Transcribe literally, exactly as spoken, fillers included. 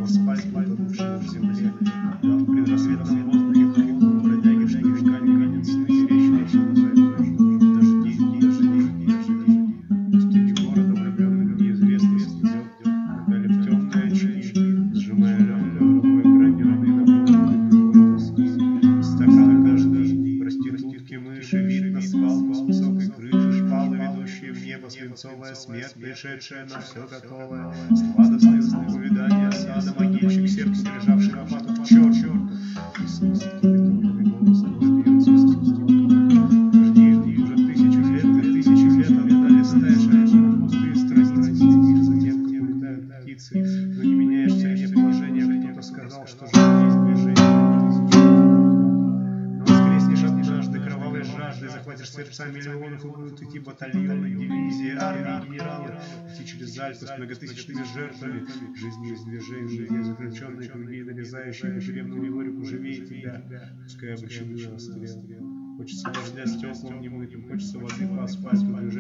асфальт, потонувшего в земле. Да, в предрассветном воздухе хриплом бродяги, что века не видят сны, мерещились узы. Дожди, дожди, дожди. Пустыни города, влюбленных в неизвестность, идет, напяли в темные очки, сжимая легкой рукой граненые наполненные тоски. Стакан дожди, проститутки, мыши, вид на свалку с высокой крыши, шпалы, ведущие в небо, свинцовая смерть, пришедшая на все готовое, сладостные звуки увядания сада, могильщик, сердце, лежавший на мату, к черту. И снова бетонный голос твой бьется из пустого. Жди, жди, уже тысячу лет, как тысячу лет обладали стаи, на пустые страницы, следишь за тем, как улетают птицы, но не меняешь цене положения. Кто-то сказал, что жизнь есть движение. Но воскреснешь однажды кровавой жаждой, захватишь сердца миллионов, и будут идти батальоны, дивизии, армии, генералы, идти через Альпы с многотысячными жертвами, жизни из движения, заключенные круги, нарезающие по тюремному дворику живее тебя, пускай обречены на расстрел. Хочется дождя стеклом немытым, хочется воды по асфальту, движения